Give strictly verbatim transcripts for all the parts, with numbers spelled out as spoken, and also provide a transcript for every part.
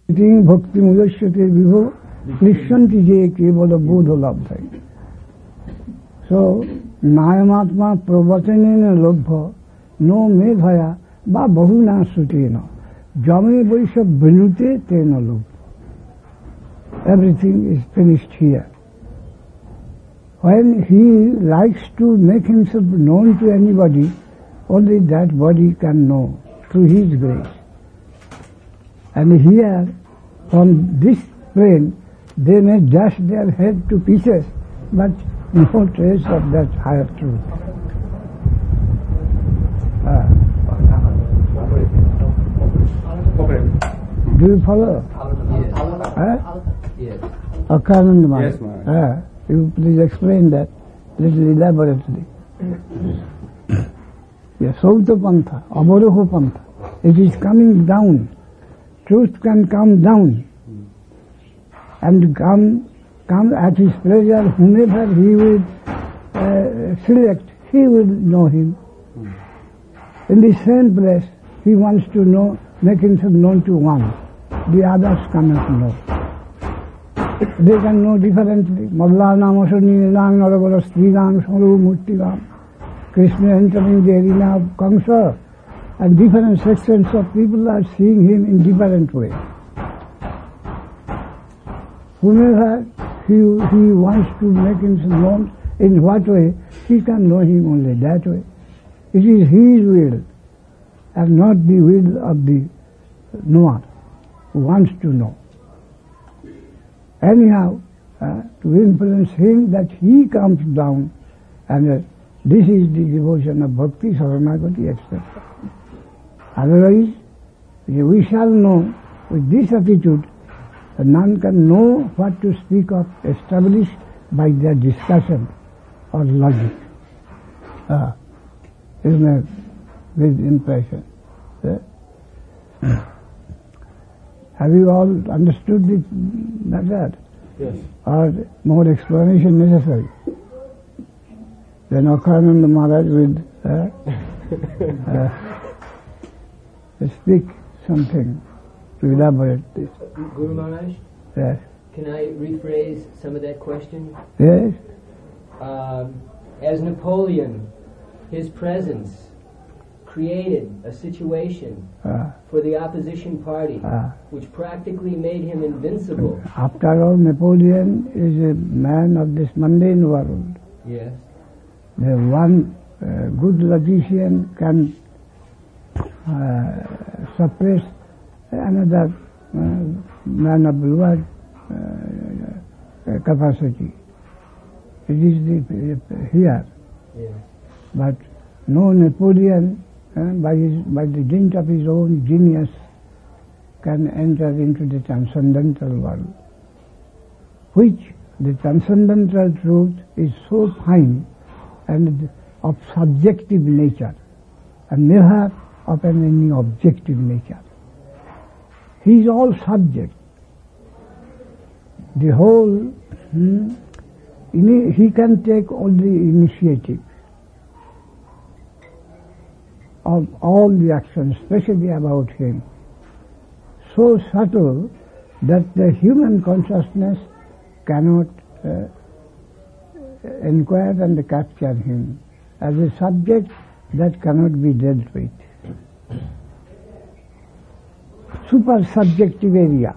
Bhakti Mulashyate Vibho Nishyanti Je Kevala Bodha Labdhai. So, Nayamatma Pravatanena Labdha No Medhaya Ba Bahuna Sutena Jame Vaisha Brinute Tena Labdha. Everything is finished here. When he likes to make himself known to anybody, only that body can know through his grace. And here, from this plane, they may dash their head to pieces, but no trace of that higher truth. Uh, do you follow? Yes. Uh? Yes. Akarandamayya. Yes, ma'am. Uh, you please explain that little elaborately. Yes, Sauta Pantha, Avaroha Pantha. It is coming down. Truth can come down and come come at his pleasure. Whomever he will uh, select, he will know him. In the same place, he wants to know, make himself known to one. The others cannot know. They can know differently. Mallanam, Asani, Nilang, Naragara, Srinam, Saru, Murtiram. Krishna entering the arena of Kamsa, and different sections of people are seeing him in different ways. Whomever he, he wants to make himself known, in what way, he can know him only that way. It is his will, and not the will of the knower who wants to know. Anyhow, uh, to influence him that he comes down, and uh, this is the devotion of bhakti, saranagati, et cetera. Otherwise, we shall know with this attitude that none can know what to speak of established by their discussion or logic. Ah, is my great impression. Yeah. Have you all understood the matter? Yes. Or more explanation necessary? Then Akhananda Maharaj will uh, uh, speak something to elaborate this. Guru Maharaj, Yes. can I rephrase some of that question? Yes? Um, as Napoleon, his presence created a situation Uh, for the opposition party uh, which practically made him invincible. after all, Napoleon is a man of this mundane world. Yes. The one uh, good logician can uh, suppress another uh, man of lower uh, capacity. It is the, uh, here. Yes. But no Napoleon, uh, by, his, by the dint of his own genius, can enter into the transcendental world, which the transcendental truth is so fine and of subjective nature, and never of an any objective nature. He is all subject. The whole, hmm, he can take all the initiative of all the actions, especially about him, so subtle that the human consciousness cannot uh, inquire and capture him as a subject that cannot be dealt with. Super subjective area.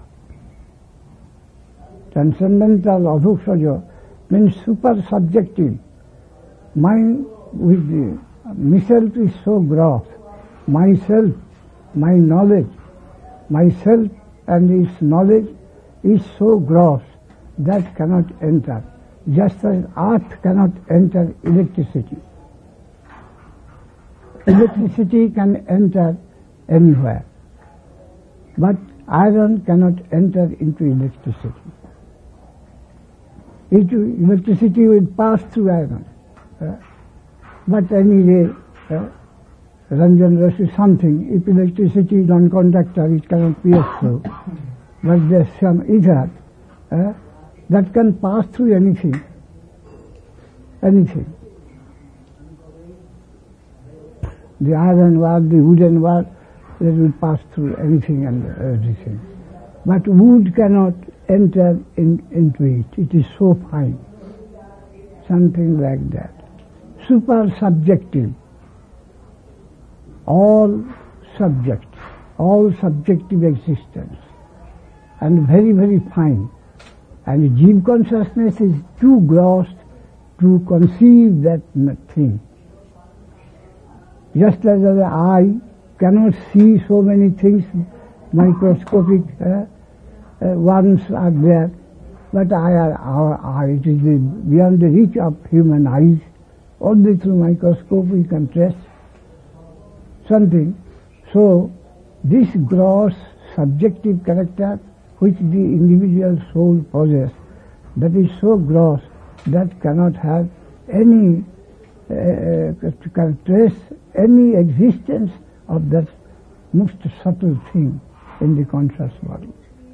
Transcendental adhukshaja means super subjective. Mind with the myself is so gross. Myself, my knowledge, myself and its knowledge is so gross that cannot enter. Just as earth cannot enter electricity. Electricity can enter anywhere, but iron cannot enter into electricity. It, electricity will pass through iron. Uh, but anyway, uh, Ranjan Ras is something. If electricity is non-conductor, it cannot pierce through. But there's some ether uh, that can pass through anything. Anything. The iron wire, the wooden wire, that will pass through anything and everything. but wood cannot enter in, into it. It is so fine. Something like that. Super subjective. All subject, all subjective existence, and very, very fine. And Jeev consciousness is too gross to conceive that thing. Just as the eye cannot see so many things, microscopic uh, uh, ones are there, but our, our eye, it is the, beyond the reach of human eyes. Only through microscope we can trace something. So this gross subjective character which the individual soul possesses, that is so gross that cannot have any, uh, can trace any existence of that most subtle thing in the conscious body.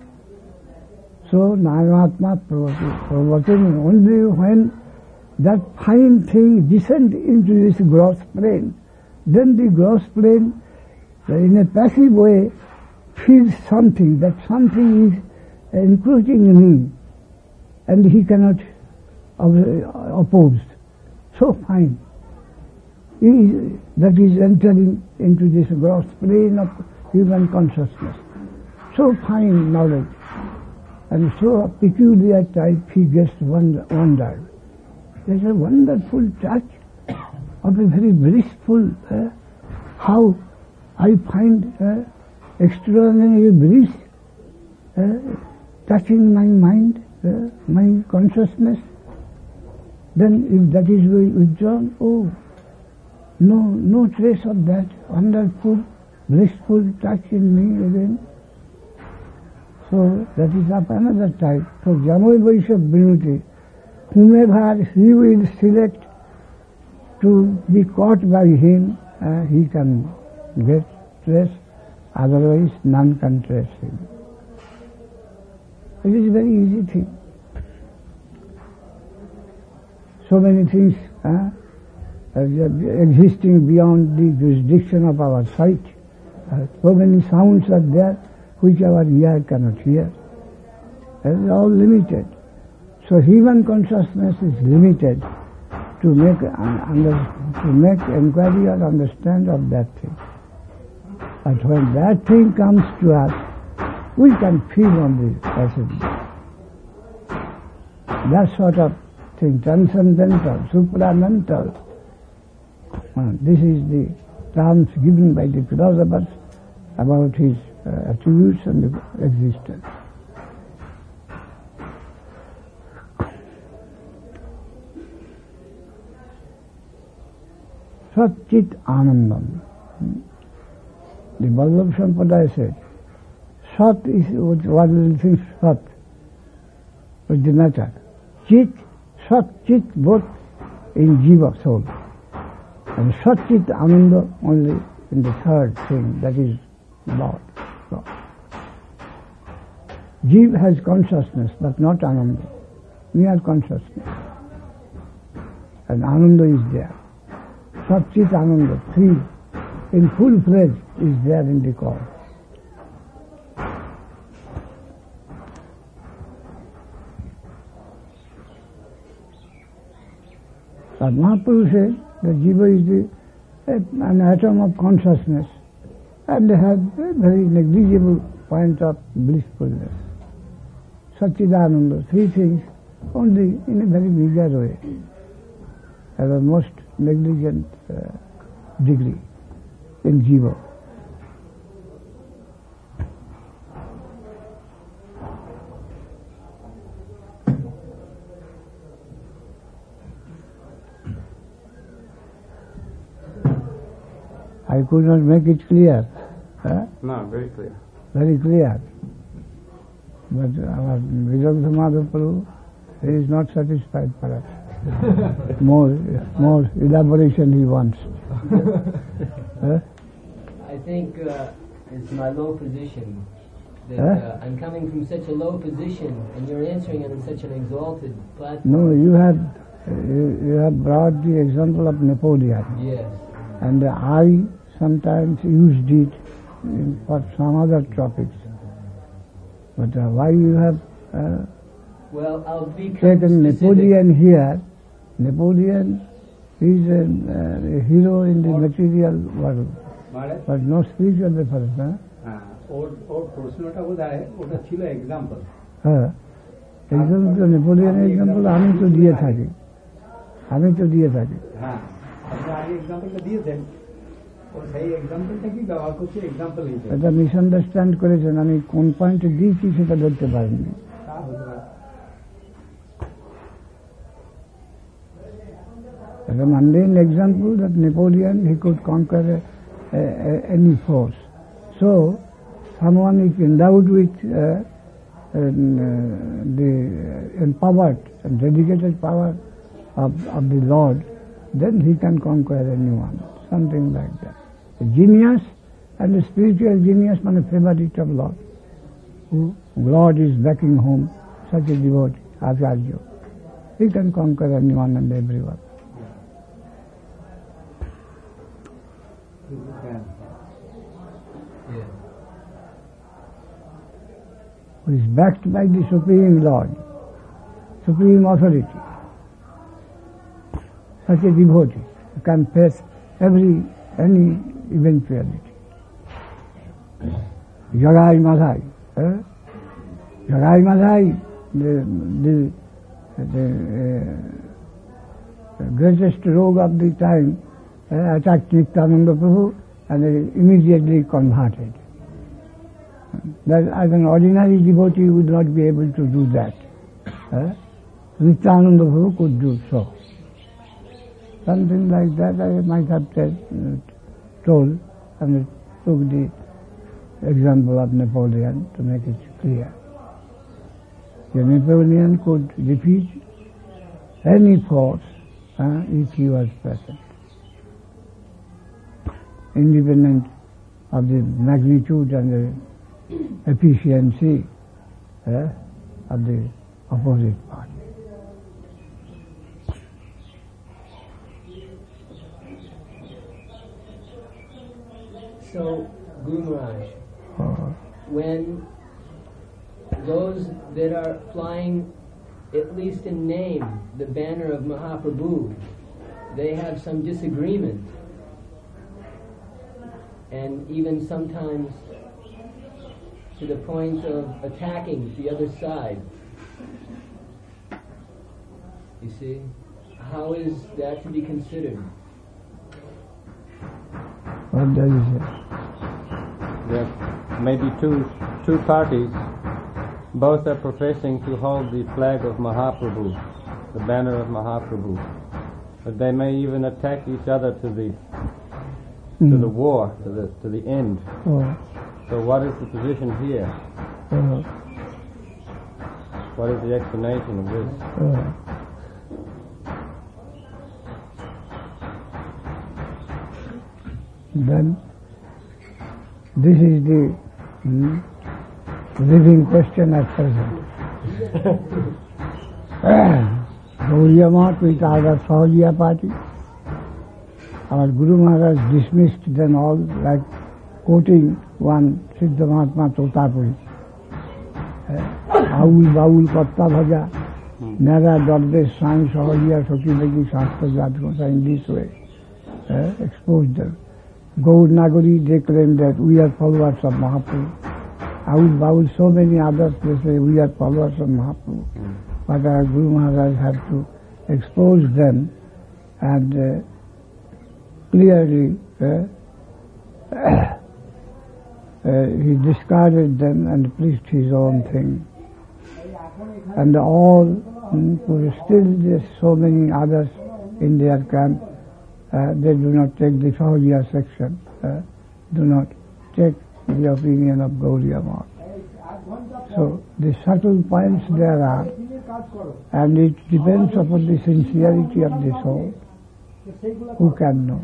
So Narayamatma Pravachan, only when that fine thing descends into this gross plane, then the gross plane, in a passive way, feels something, that something is encroaching in him, and he cannot oppose. So fine. He is, that is entering into this gross plane of human consciousness. So fine knowledge, and so peculiar type he gets wondered. There's a wonderful touch of a very blissful, uh, how I find uh, extraordinary bliss uh, touching my mind, uh, my consciousness. Then if that is withdrawn, oh, no, no trace of that wonderful, blissful touch in me again. So that is of another type. So Jamoy Vaishya Vinuti, whomever he will select to be caught by him, uh, he can get trace, otherwise none can trace him. It is a very easy thing. So many things uh, existing beyond the jurisdiction of our sight. Uh, so many sounds are there which our ear cannot hear. They are all limited. So human consciousness is limited to make uh, under, to make inquiry or understand of that thing. But when that thing comes to us, we can feel on the passage. That sort of thing, transcendental, supramental. Uh, this is the terms given by the philosophers about his uh, attributes and the existence. Sat Chit Anandam. The Vallabh Sampradaya said, Sat is what will think Sat, with the matter. Chit, Sat, Chit, both in Jiva, soul. And Sat Chit Ananda only in the third thing, that is Lord. God. Jiva has consciousness, but not Ananda. Mere consciousness. And Ananda is there. Sat Chit Ananda, three, in full fledged is there in the cause. But Mahaprabhu says that Jiva is the, an atom of consciousness, and they have a very negligible point of blissfulness. Satchidananda, three things, only in a very meager way, at a most negligent uh, degree in Jiva. I could not make it clear. Huh? No, very clear. Very clear. But our Vidagdha Madhaprabhu, he is not satisfied for us. more, more elaboration he wants. Huh? I think uh, it's my low position. That Huh? uh, I'm coming from such a low position, and you're answering on such an exalted platform. No, you have you, you have brought the example of Napoleon, Yes. and I sometimes used it in, for some other topics. But uh, why you have uh, Well, I'll be taken specific. Napoleon here? Napoleon is a, uh, a hero in the material world, Maharaj but no spiritual reference. Huh? হ্যাঁ ওর ওর প্রশ্নটা বোধহয় ওটা ছিল example হ্যাঁ example তো নেপোলিয়নের example আমি তো দিয়ে থাকি আমি তো দিয়ে থাকি হ্যাঁ আপনি আগে এক্সাম্পলটা দিয়েছেন ও সেই এক্সাম্পলটা কি ব্যবহার করছে এক্সাম্পল হিসেবে এটা মিসআন্ডারস্ট্যান্ড করেছেন আমি কোন পয়েন্টে দিয়েছি সেটা ধরতে পারিনি তা হতে পারে As a mundane example that Napoleon, he could conquer a, a, a, any force. So, someone is endowed with uh, an, uh, the empowered and dedicated power of, of the Lord, then he can conquer anyone, something like that. A genius and a spiritual genius, man, a favorite of Lord, who Lord is backing home, such a devotee, Acharya. He can conquer anyone and everyone. Yeah. Who is backed by the Supreme Lord, Supreme Authority. Such a devotee can face every, any eventuality. Jagai Madhai. Eh? Jagai Madhai, the, the, the, uh, the greatest rogue of the time, uh, attacked Nityananda Prabhu and they immediately converted. That as an ordinary devotee would not be able to do that. Uh, Nityananda Prabhu could do so. Something like that I might have said, uh, told, and it took the example of Napoleon to make it clear. The Napoleon could defeat any force uh, if he was present, independent of the magnitude and the efficiency uh, of the opposite party. So, Guru Maharaj, Uh, when those that are flying, at least in name, the banner of Mahaprabhu, they have some disagreement, and even sometimes to the point of attacking the other side. You see? How is that to be considered? what does he say? There may be two two parties. Both are professing to hold the flag of Mahaprabhu, the banner of Mahaprabhu. But they may even attack each other to the to Mm. the war, to the to the end. Oh, So what is the position here? oh, What is the explanation of this? oh. Then this is the hmm, living question at present. Gauriya Math with our Sahajiya party. Our Guru Maharaj dismissed them all like quoting one Siddha Mahatma Totapuri. Aul Baul Katta Bhaja, Nara Dodde San Sahajiya Soki Begi Shastra Jatkosa in this way. Uh, exposed them. Gaur Nagari, they claim that we are followers of Mahaprabhu. Aul Baul, so many others, they say we are followers of Mahaprabhu. Mm. But our Guru Maharaj had to expose them and uh, clearly uh, uh, he discarded them and preached his own thing. And all, mm, still there's so many others in their camp. Uh, they do not take the Sahajiya section, uh, do not take the opinion of Gauriya Math. So the subtle points there are, and it depends upon the sincerity of the soul. Who can know?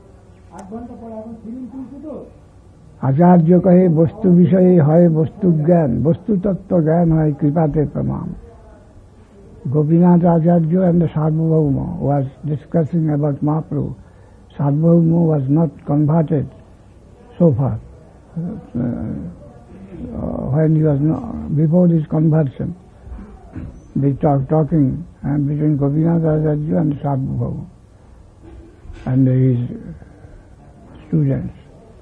আচার্য কহে বস্তু বিষয়ে হয় বস্তু জ্ঞান, বস্তু তত্ত্ব জ্ঞান হয় কৃপাতে প্রমাণ. Gopinath Acharya and the Sarvabhauma was discussing about Mahaprabhu. Sarvabhauma was not converted so far. Uh, uh, when he was not, before his conversion, they talk talking and between Gopinath Acharya and Sarvabhauma and his students.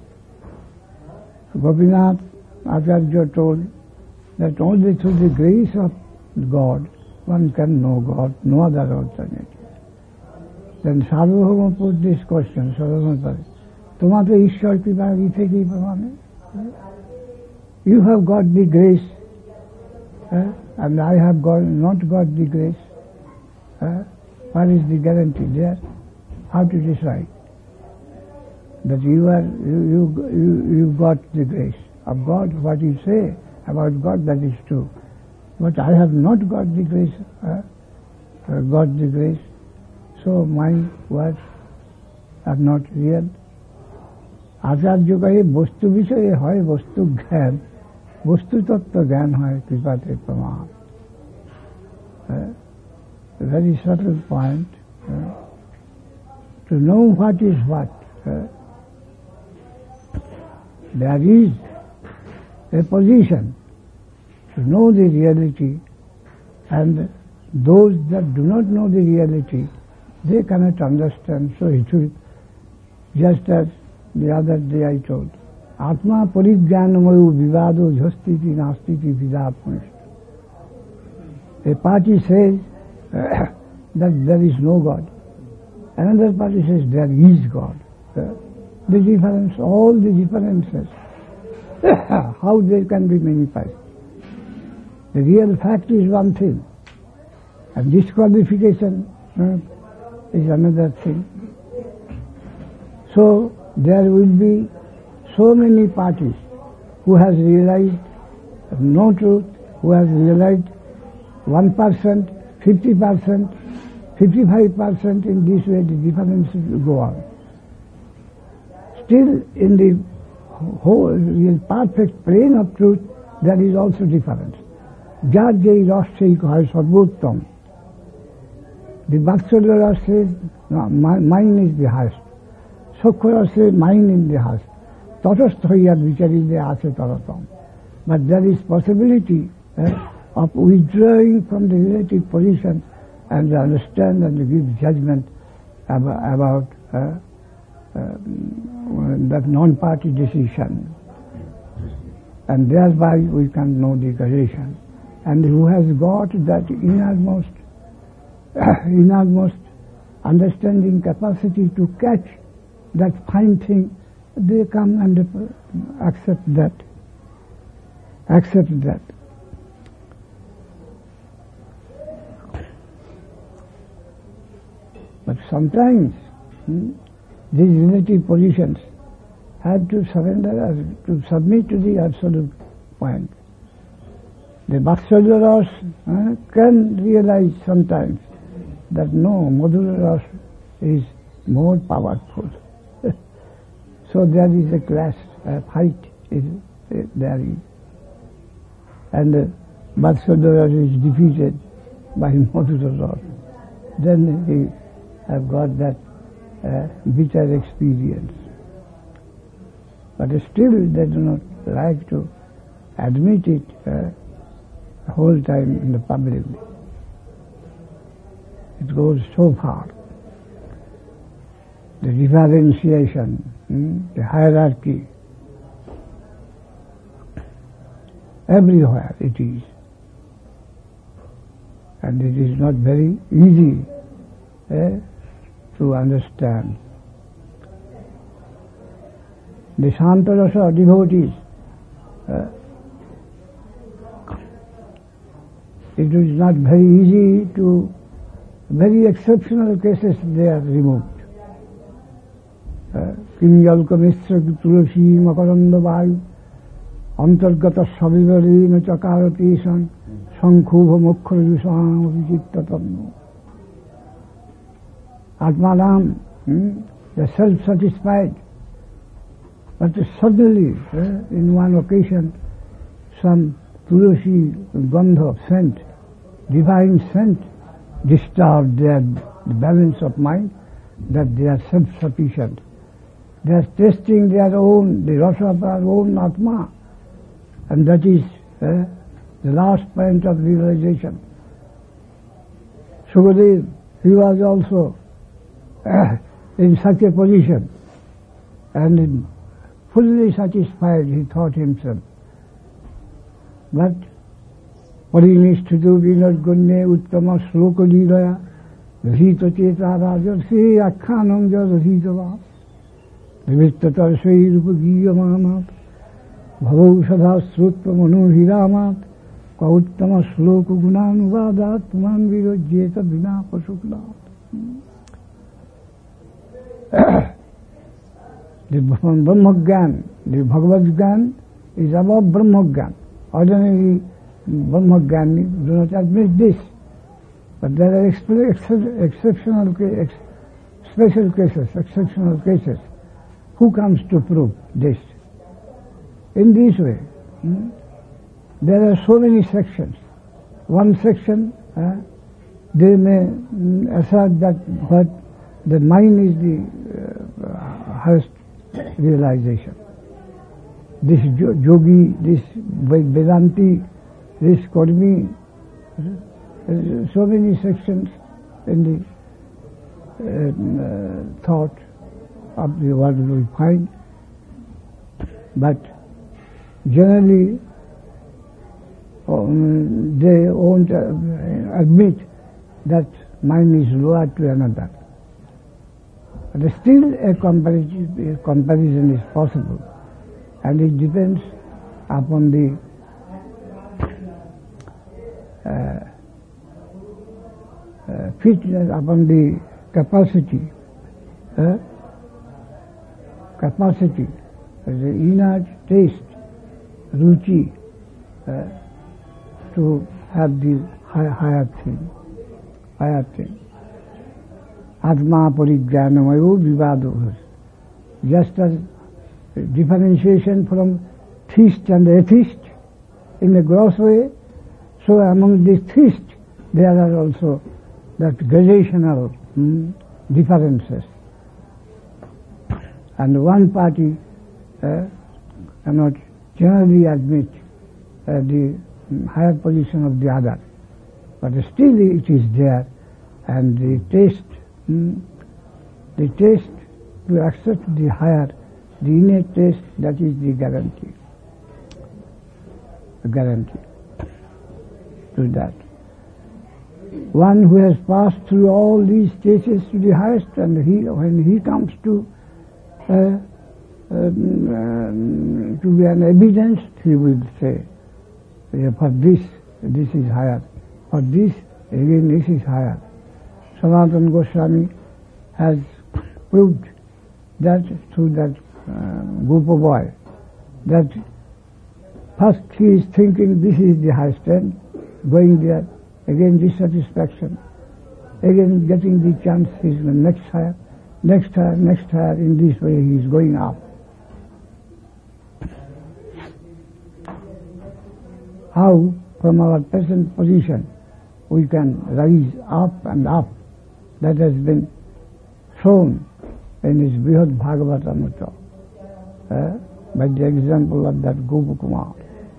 Gopinath Acharya told that only through the grace of God one can know God, no other alternative. Then Sarvabhauma put this question, Sarvabhauma, তোমাদের ঈশ্বর কৃপা ই থেকেই প্রমাণে? You have got the grace, uh, and I have got, not got the grace. Uh, what is the guarantee there? How to decide that you are you you you, you got the grace of God? What you say about God, that is true, but I have not got the grace. Uh, uh, got the grace, so my words are not real. আচার্য কহে বস্তু বিষয়ে হয় বস্তু জ্ঞান, বস্তুতত্ত্ব জ্ঞান হয় কৃপাতে প্রমাণ। Very subtle point. Uh, to know what is what. Uh, there is a position to know the reality, and those that do not know the reality, they cannot understand. So it will, just as the other day I told, Atma Parigyanamayu Vivado Jhastiti Nastiti Vidapunish. A party says uh, that there is no God. Another party says there is God. Uh, the difference, all the differences, how they can be magnified. The real fact is one thing, and disqualification uh, is another thing. So there will be so many parties who has realized no truth, who has realized one percent, fifty percent, fifty-five percent. In this way the differences will go on. Still in the whole real perfect plane of truth there is also difference. Jar jai rashei kahai sarvottam. The Vatsalya Rasa says, no, mine is the highest. Sokhara says, mine is the highest. Tatastha hoyar vicharile ache taratam. But there is possibility eh, of withdrawing from the relative position and understand and give judgment about, about uh, uh, that non-party decision. And thereby we can know the causation. And who has got that innermost, innermost understanding capacity to catch that fine thing, they come and accept that. Accept that. But sometimes hmm, these relative positions have to surrender, to submit to the absolute point. The Vatsalya Rasa uh, can realize sometimes that no, Madhurya Rasa is more powerful. So there is a clash, a fight is uh, there is. And uh, Vatsalya Rasa is defeated by Madhurya Rasa. Then he have got that uh, bitter experience. But still they do not like to admit it uh, the whole time in the public. It goes so far. The differentiation, hmm, the hierarchy, everywhere it is. And it is not very easy eh, to understand. The Shantarasa devotees, uh, it is not very easy to, very exceptional cases they are removed. Kinjalka Misra Tulasi Makaranda Vayu Antargata Savivarina Chakaratisan Sankhuva Mukhra Yusam Vichittatanno. Atmanam, hmm, the self-satisfied. But suddenly, eh, in one occasion, some Tulasi Gandha scent, divine scent, disturbed their the balance of mind, that they are self-sufficient. They are testing their own, the rasa of their own Atma, and that is eh, the last point of realization. Sukadev, he was also uh, in such a position, and in fully satisfied he thought himself. But what he needs to do, Vinod Gunne Uttama Sloka Leelaya, Rita Cheta Raja, Sri Akhanamja Rita Vivittata Sri Rupagiya Mahamat, Bhavaushadha Srutva Manu Hiramat, Kauttama Sloka Gunanuvadat, Tuman Virajeta Vina Pasuklat. The Brahmagyan, the Bhagavad Gyan is above Brahmagyan. Ordinary Brahmagyan do not admit this. But there are ex exceptional, ex special cases, exceptional cases. Who comes to prove this? In this way, hmm, there are so many sections. One section, uh, they may mm, assert that what the mind is the uh, highest realization. This yogi, this Vedanti, this Karmi, so many sections in the uh, uh, thought of the world we find, but generally um, they won't uh, admit that mind is lower to another. But still a comparison, a comparison is possible, and it depends upon the uh, uh, fitness, upon the capacity, uh, capacity, the inner taste, ruchi, uh, to have the high, higher thing, higher thing. Atma parigyānamayo vivādo. Just as differentiation from theist and atheist in a gross way, so among the theists there are also that gradational hmm, differences. And one party uh, cannot generally admit uh, the higher position of the other, but still it is there, and the taste, hmm, the taste to accept the higher, the innate taste, that is the guarantee, the guarantee to that. One who has passed through all these stages to the highest, and he, when he comes to uh, um, um, to be an evidence, he will say, yeah, for this, this is higher. For this, again, this is higher. Sanatana Goswami has proved that through that uh, Gopa boy, that first he is thinking this is the highest end, going there, again dissatisfaction, again getting the chance, he is next higher, next higher, next higher. In this way he is going up. How from our present position we can rise up and up, that has been shown in his Brihad Bhagavatamrita, uh, by the example of that Gopakumar.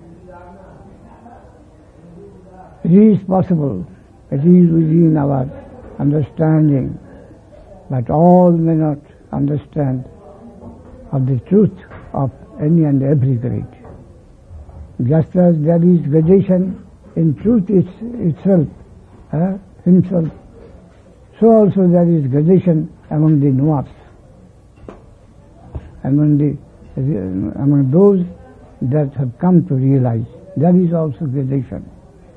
It is possible, it is within our understanding, but all may not understand of the truth of any and every creed. Just as there is gradation in truth it's, itself, uh, himself, so also there is gradation among the knowers, among the among those that have come to realize. There is also gradation.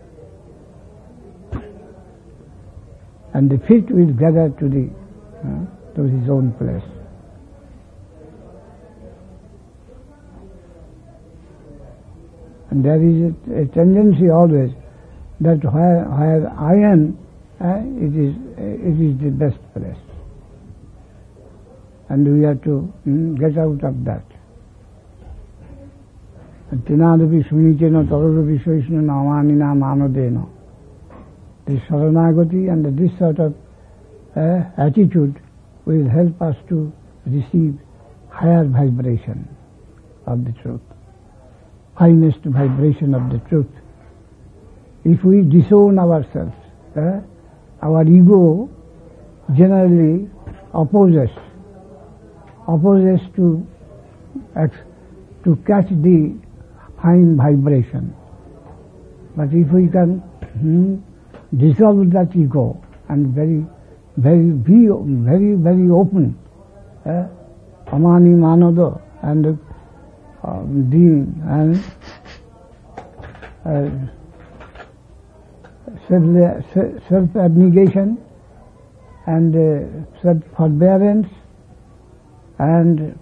And the fit will gather to the uh, to his own place. And there is a, a tendency always that where, where I am, uh, it is uh, it is the best place, and we have to mm, get out of that. Tinadapi sunichena tararupi soishna namanina manodena. The Saranagati and this sort of uh, attitude will help us to receive higher vibration of the truth, finest vibration of the truth, if we disown ourselves, eh, our ego generally opposes, opposes to, to catch the fine vibration. But if we can hmm, dissolve that ego and very, very, be very, very open, eh, amani manado, and uh, being and uh, self, self-abnegation and uh, self-forbearance and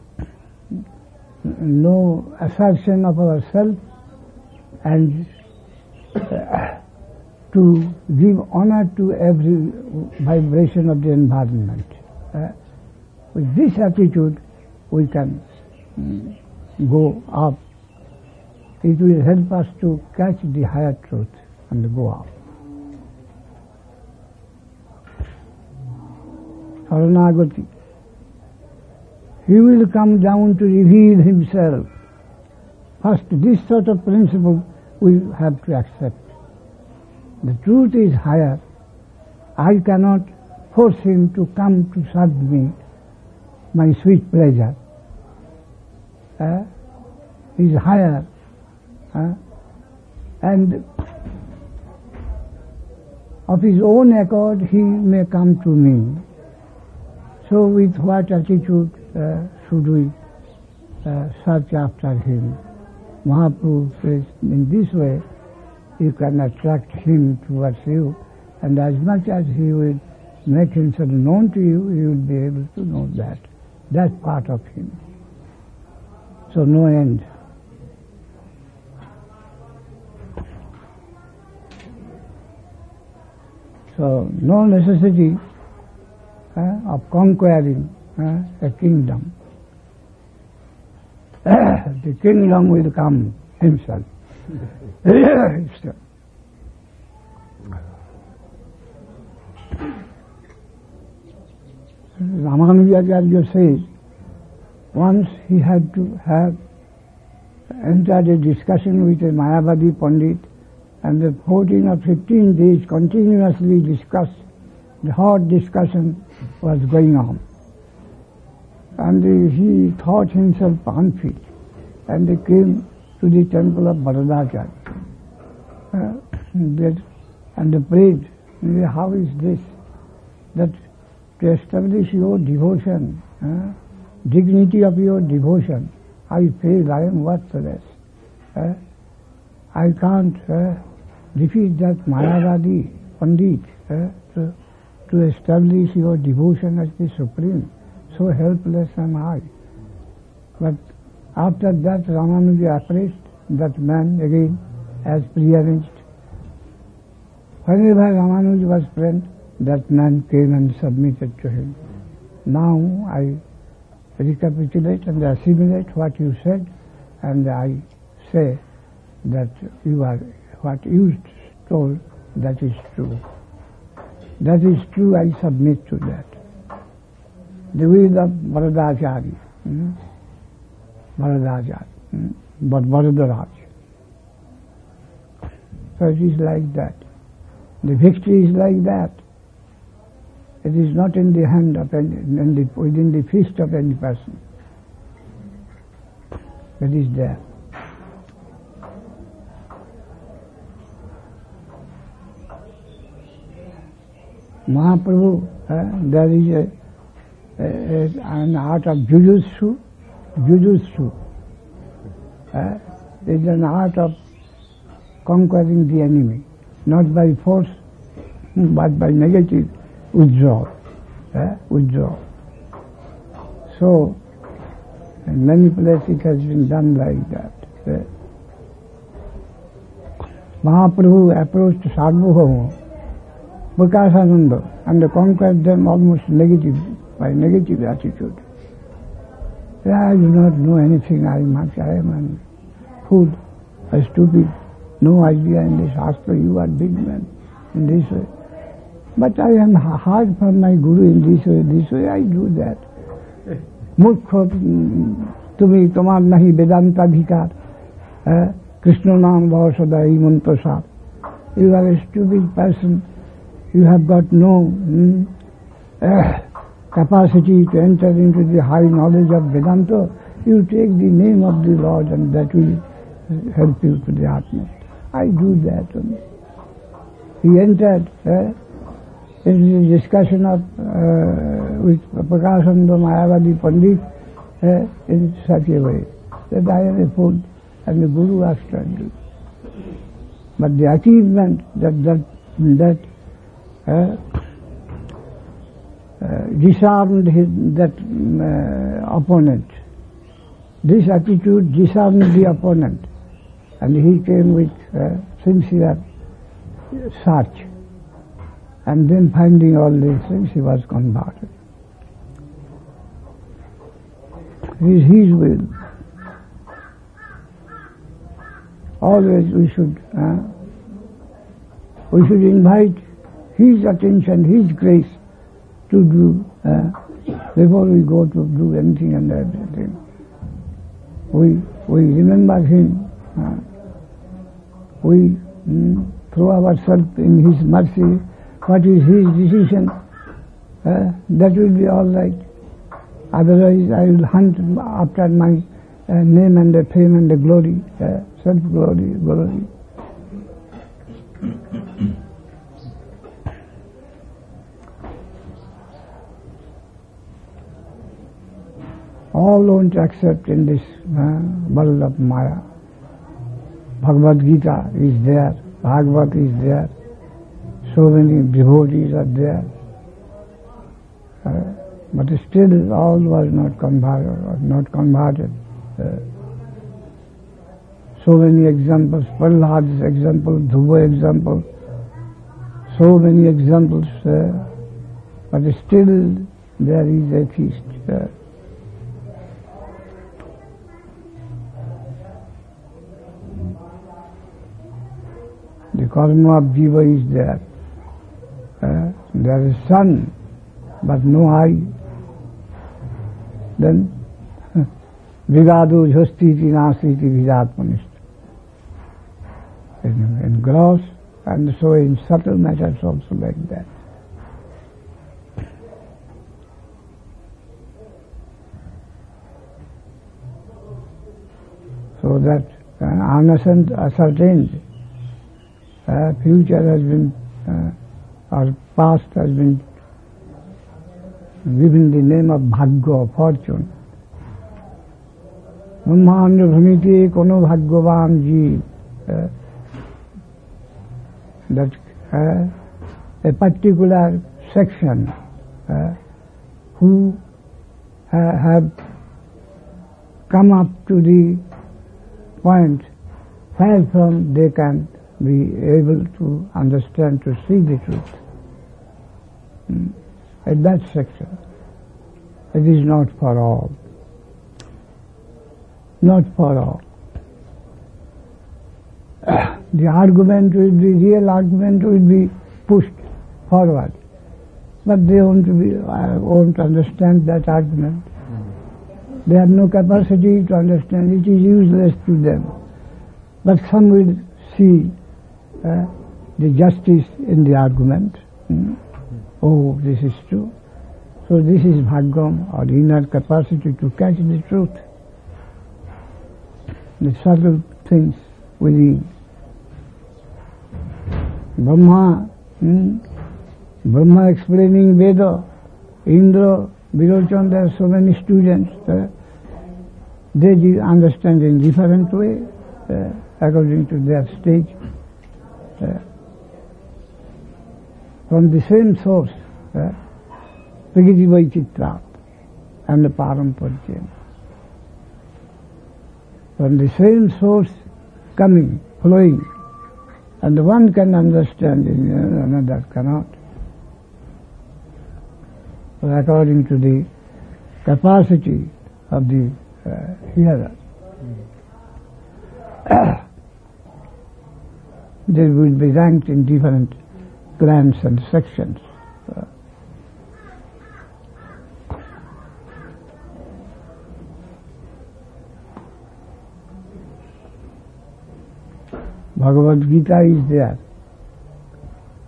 no assertion of ourselves, and uh, to give honor to every vibration of the environment. Uh, with this attitude, we can um, go up. It will help us to catch the higher truth and go up. Saranagati. He will come down to reveal himself. First, this sort of principle we have to accept. The truth is higher. I cannot force him to come to serve me, my sweet pleasure. Uh, he is higher. Uh, and of his own accord he may come to me. So with what attitude uh, should we uh, search after him? Mahaprabhu says, in this way you can attract him towards you, and as much as he will make himself known to you, you will be able to know that, that part of him. So no end. So no necessity uh, of conquering uh, a kingdom. The kingdom will come himself. Ramanujacharya says, once he had to have entered a discussion with a Mayavadi Pandit, and the fourteen or fifteen days continuously discussed, the hot discussion was going on. And he thought himself unfit, and he came to the temple of Bharadacharya. Uh, and they prayed, how is this? That to establish your devotion, uh, dignity of your devotion, I fail, I am worthless. Uh, I can't uh, defeat that Mayavadi Pandit uh, to, to establish your devotion as the Supreme. So helpless am I. But after that, Ramanuja appraised that man again as prearranged. Whenever Ramanuja was present, that man came and submitted to him. Now I recapitulate and assimilate what you said, and I say that you are, what you told, that is true. That is true, I submit to that. The will of Bharadacharya, hmm? Bharadacharya, hmm? but Bharadaraj. So it is like that. The victory is like that. It is not in the hand of any, in the, within the fist of any person. It is there. Mahaprabhu, uh, there is a, a, a, an art of jujutsu. Jujutsu uh, is an art of conquering the enemy, not by force, but by negative withdrawal. Uh, withdrawal. So, in many places it has been done like that. Uh, Mahaprabhu approached Sarvabhauma, Prakasananda, and conquered them almost negative, by negative attitude. I do not know anything, I much, I am a fool, a stupid, no idea in this Shastra, you are big man in this way. But I am hard for my Guru in this way, this way I do that. Murkho tumi tomar nahi vedanta bhikar, Krishna naam bhav sada hi mantra sar. you are a stupid person, you have got no mm, uh, capacity to enter into the high knowledge of Vedanta, you take the name of the Lord and that will help you to the Atma. I do that only. He entered uh, into the discussion of uh, with Prakashananda Mayavadi Pandit uh, in such a way that I am a fool and the Guru has tried to. But the achievement that that that uh, uh, disarmed his, that uh, opponent. This attitude disarmed the opponent, and he came with uh, sincere search. And then finding all these things, he was converted. It is his will. Always we should uh, we should invite his attention, his grace to do uh, before we go to do anything and everything. We we remember him. Uh, we mm, throw ourselves in his mercy. What is his decision? Uh, that will be all right. Otherwise, I will hunt after my uh, name and the fame and the glory, uh, self-glory, glory. All don't accept in this uh, world of Maya. Bhagavad Gita is there, Bhagavad is there. So many devotees are there, uh, but still all was not converted. Was not converted. Uh, so many examples, Prahlad's example, Dhruva example, so many examples, uh, but still there is atheist. Uh, the karma of jiva is there. Uh, there is sun, but no eye. Then, vigado jhostiti nasiti vidatmanist. In, in gross and so in subtle matters also like that. So that uh, innocent ascertained uh, future has been uh, our past has been given the name of bhagya, fortune. Brahmanya bhumiti kono bhagyavan jeev. Uh, that uh, a particular section uh, who uh, have come up to the point where from they can be able to understand, to see the truth. Mm. At that section, it is not for all. Not for all. The argument will be, real argument will be pushed forward. But they won't, be, uh, won't understand that argument. Mm. They have no capacity to understand. It is useless to them. But some will see uh, the justice in the argument. Mm. Oh, this is true. So this is bhagyam, or inner capacity to catch the truth. The subtle things within. Brahma, hmm? Brahma explaining Veda, Indra, Virochan, there are so many students. Uh, they understand in different way, uh, according to their stage. Uh, from the same source, uh, Prakriti Vaicitrat and the Paramparjana. From the same source coming, flowing, and one can understand it, another cannot. So according to the capacity of the uh, hearer, mm. they will be ranked in different clans and sections. Uh, Bhagavad Gita is there.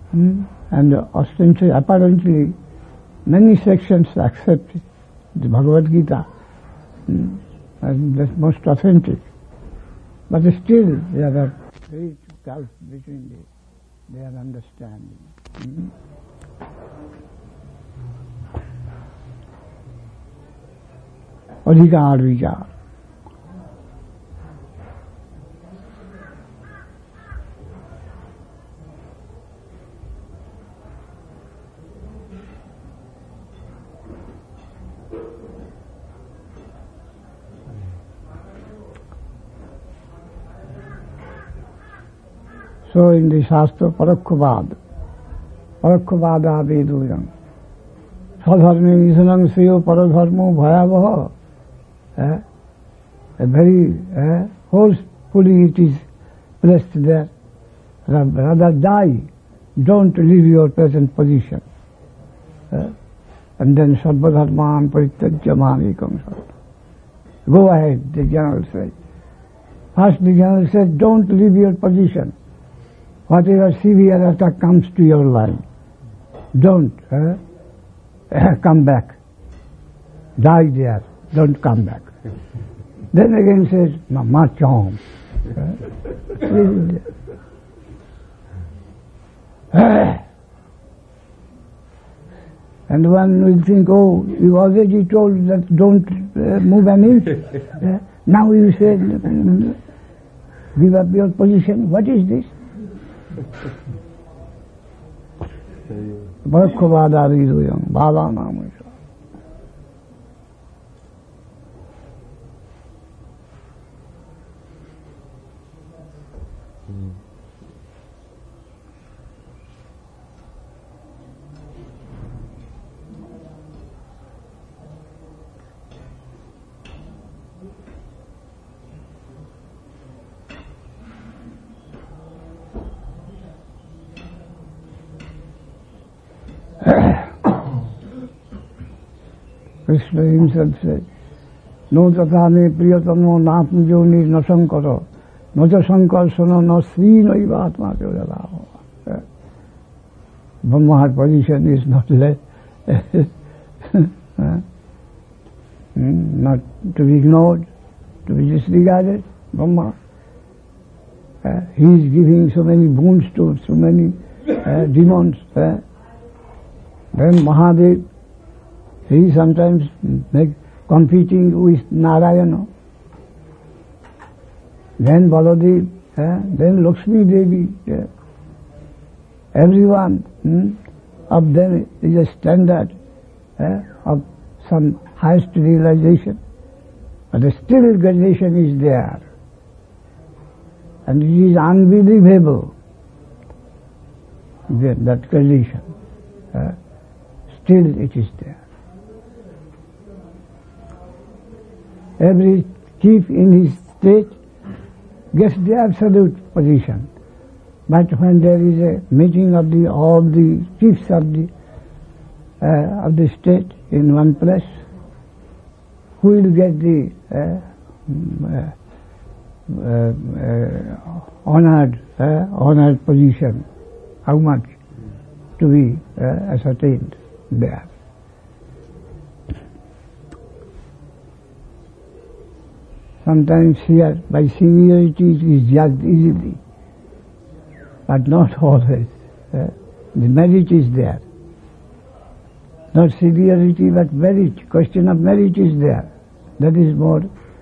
Hmm? And ostensibly, apparently, many sections accept the Bhagavad Gita, hmm? and that's most authentic. But still, there are great gulf between the, their understanding. Hmm? Adhikar vichar. So in the Shastra, Parakkhavad, Parakkhavada Veduyam, Sadharme Nisanam Sriyo Paradharmo Bhayavaha. Uh, a very uh, forcefully it is placed there. Rather die, don't leave your present position. Uh, and then Sarvadharman Parityajya Mamekam Sarva. Go ahead, the general says. First the general says, don't leave your position. Whatever severe attack comes to your line, don't uh, come back. Die there, don't come back. Then again says, no, march on. Uh, and one will think, oh, you already told that don't uh, move an inch. Uh, now you said, give up your position. What is this? Parakkhavada Veduyam, Bala Namasha. Krishna himself said, no tata me priyatamo natma joni na sankara, no ja sankarsana no sri no ivatma jodalao. Brahma's position is not less, not to be ignored, to be disregarded. Brahma, uh, he is giving so many boons to so many uh, demons. Uh, then Mahadev, he sometimes make competing with Narayana. Then Baladev, eh? Then Lakshmi Devi. Eh? Everyone hmm, of them is a standard eh, of some highest realization. But still gradation is there. And it is unbelievable, that, that gradation. Eh? Still it is there. Every chief in his state gets the absolute position. But when there is a meeting of the all the chiefs of the uh, of the state in one place, who will get the uh, uh, uh, uh, honored uh, honored position? How much to be uh, ascertained there? Sometimes here, by seniority, it is judged easily, but not always. Uh, the merit is there. Not seniority, but merit. Question of merit is there. That is more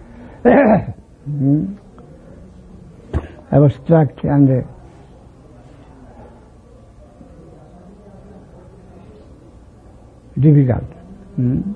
hmm, abstract and uh, difficult. Hmm.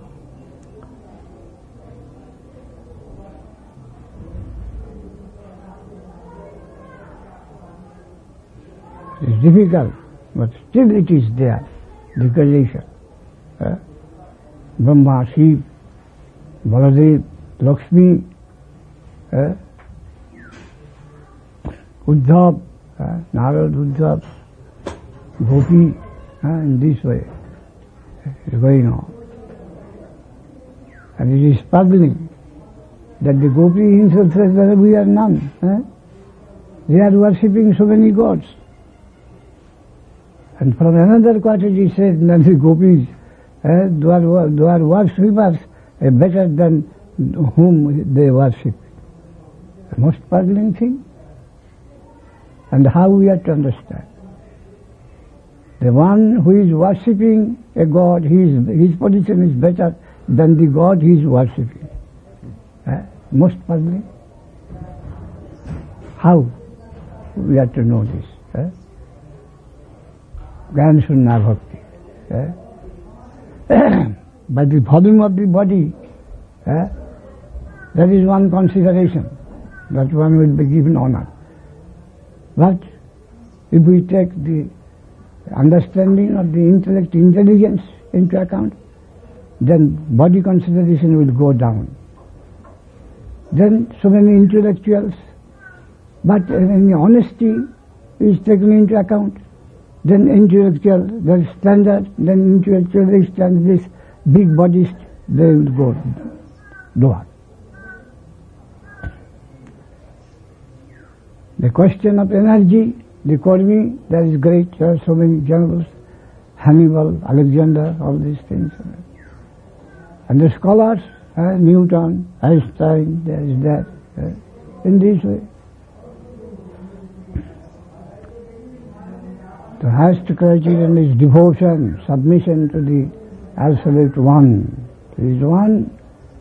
It's difficult, but still it is there, the gradation. Uh, Brahma, Shiv, Baladev, Lakshmi, uh, Uddhav, uh, Narad, Uddhav, Gopi, uh, in this way it's going on. And it is puzzling that the Gopi himself says that we are none. Uh? They are worshipping so many gods. And from another quotation he said that the gopis, uh, they are, they are worshippers uh, better than whom they worship. The most puzzling thing. And how we have to understand. The one who is worshipping a god, his, his position is better than the god he is worshipping. Uh, most puzzling. How we have to know this? Uh? Gyan Sunna Bhakti. Uh? By the volume of the body, uh, that is one consideration. That one will be given honor. But if we take the understanding of the intellect, intelligence into account, then body consideration will go down. Then so many intellectuals, but when honesty is taken into account, then intellectual, there is standard, then intellectual standard, this big bodies, they will go lower. The question of energy, the economy, that is great. There are so many generals, Hannibal, Alexander, all these things. And the scholars, uh, Newton, Einstein, there is that, uh, in this way. The highest criterion is devotion, submission to the absolute one. There is one,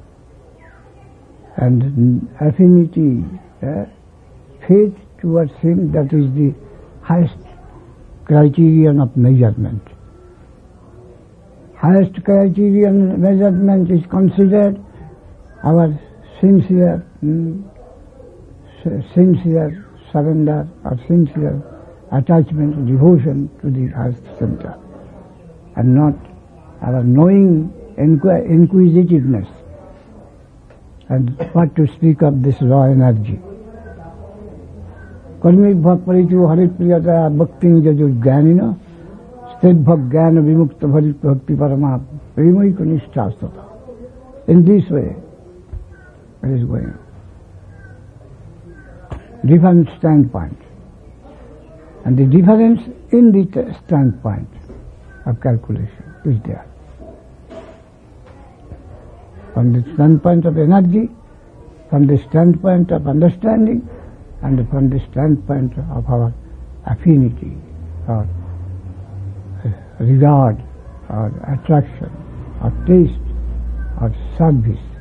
and affinity, uh, faith towards him, that is the highest criterion of measurement. Highest criterion measurement is considered our sincere, mm, sincere surrender or sincere attachment, devotion to the highest center, and not our knowing inqu- inquisitiveness. And what to speak of this raw energy. कर्मिक भक्त परिचय हरित प्रियता भक्ति जो ज्ञानी न स्थित भक्त ज्ञान विमुक्त भरित भक्ति परमा प्रेमई को निष्ठास्तता. In this way it is going. Different standpoint, and the difference in the standpoint of calculation is there. From the standpoint of energy, from the standpoint of understanding, and from the standpoint of our affinity, or regard, or attraction, or taste, or service,